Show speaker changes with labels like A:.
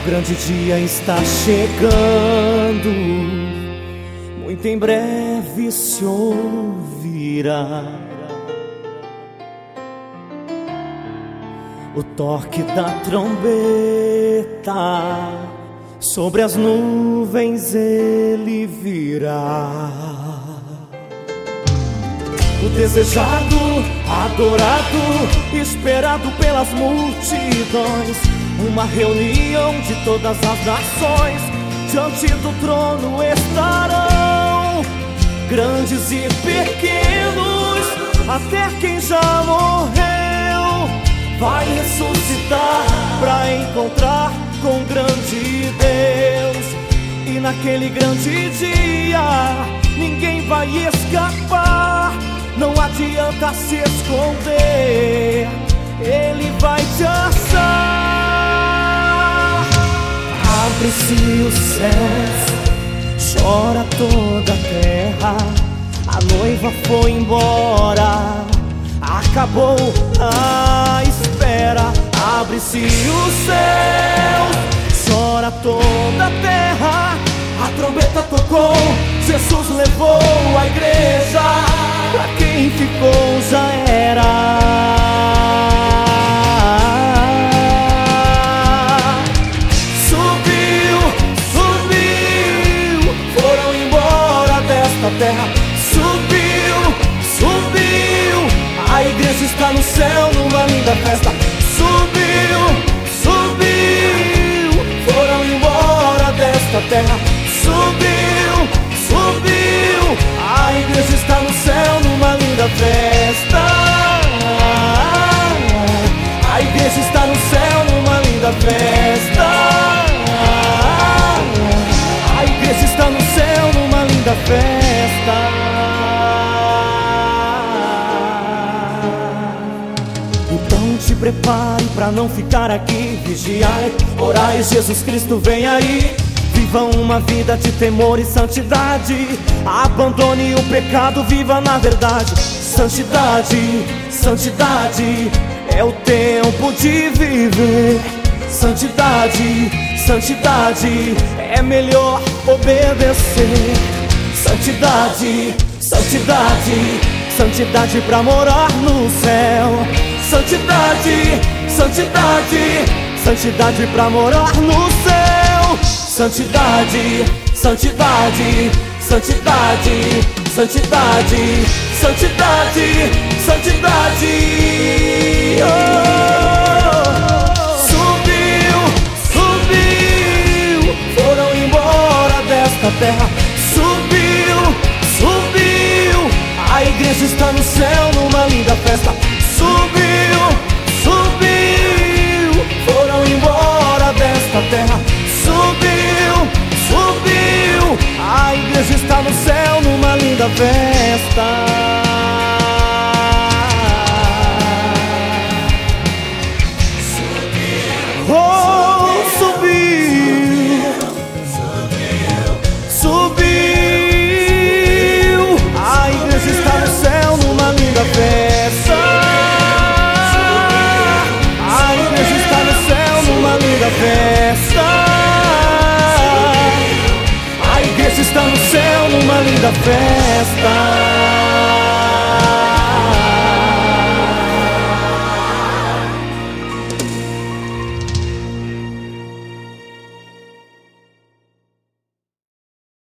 A: grande dia está chegando, muito em breve se ouvirá o toque da trombeta, sobre as nuvens ele virá. O desejado, adorado, esperado pelas multidões, uma reunião de todas as nações, diante do trono estarão grandes e pequenos, até quem já morreu vai ressuscitar para encontrar com o grande Deus. E naquele grande dia ninguém vai escapar, não adianta se esconder, Ele vai te achar. Abre-se os céus, chora toda a terra, a noiva foi embora, acabou a espera. Abre-se os céus, chora toda a terra, a trombeta tocou, Jesus levou a igreja, pra quem ficou já era. Subiu, subiu, foram embora desta terra. Subiu, subiu, a igreja está no céu numa linda festa. Subiu, subiu, foram embora desta terra. Subiu, subiu, a igreja está no céu numa linda festa. A igreja está no céu numa linda festa. A igreja está no céu numa linda festa. Então te prepare pra não ficar aqui, vigiai, orai, Jesus Cristo vem aí. Viva uma vida de temor e santidade, abandone o pecado, viva na verdade. Santidade, santidade, é o tempo de viver. Santidade, santidade, é melhor obedecer. Santidade, santidade, santidade pra morar no céu. Santidade, santidade, santidade pra morar no céu. Santidade, santidade, santidade, santidade, santidade, santidade. Oh! Subiu, subiu, foram embora desta terra. Subiu, subiu, a igreja está no céu numa linda festa. Subiu, subiu, foram embora desta terra. Subiu, subiu, a igreja está no céu numa linda festa. Oh, subiu, subiu, a igreja está no céu numa linda festa. A igreja está no céu numa linda festa. Está no céu numa linda festa.